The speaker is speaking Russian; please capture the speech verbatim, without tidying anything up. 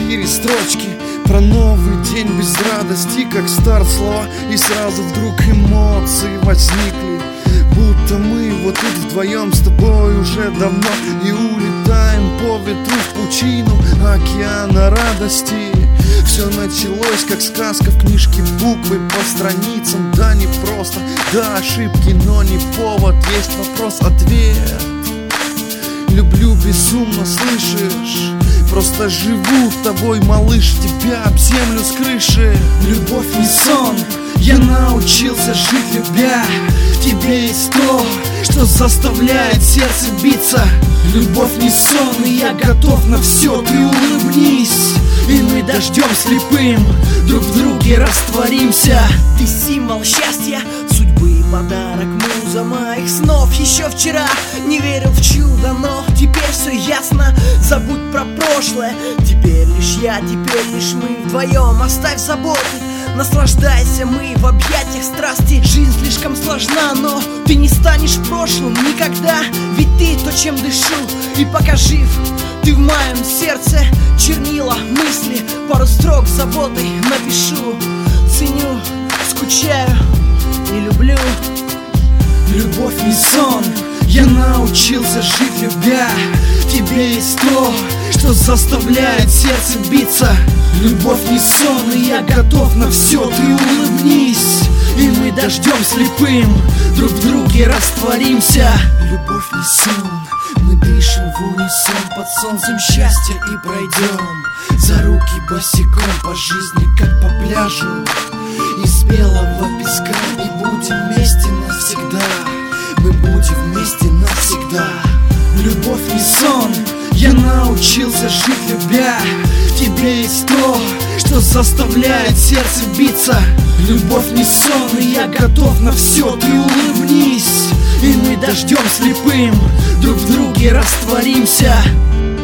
четыре строчки про новый день без радости, как старт слова, и сразу вдруг эмоции возникли. Будто мы вот тут вдвоем с тобой уже давно и улетаем по ветру в пучину океана радости. Все началось как сказка в книжке, буквы по страницам. Да не просто, да ошибки, но не повод. Есть вопрос-ответ. Люблю безумно, слышишь? Просто живу в тобой, малыш, тебя об землю с крыши. Любовь не сон, я научился жить, любя. В тебе есть то, что заставляет сердце биться. Любовь не сон, и я готов на все, ты улыбнись, и мы дождем слепым друг в друге растворимся. Ты символ счастья, судьбы и подарок, муза моих снов. Еще вчера не верил в чудо, но теперь все ясно. Забудь про прошлое, теперь лишь я, теперь лишь мы вдвоем. Оставь заботы, наслаждайся, мы в объятиях страсти. Жизнь слишком сложна, но ты не станешь прошлым никогда. Ведь ты то, чем дышу, и пока жив, ты в моем сердце. Чернила, мысли, пару строк с заботой напишу. Ценю, скучаю и люблю. Любовь не сон, я научился жить, любя. В тебе есть то, что заставляет сердце биться. Любовь не сон, и я готов на все, ты улыбнись, и мы дождем слепым друг в друге растворимся. Любовь не сон, мы дышим в унисон под солнцем счастья и пройдем за руки босиком по жизни, как по пляжу из белого песка. И будем вместе навсегда, мы будем вместе навсегда. Любовь не сон, я научился жить, любя. В тебе есть то, что заставляет сердце биться. Любовь не сон, и я готов на все, ты улыбнись, и мы дождем слепым друг в друге растворимся.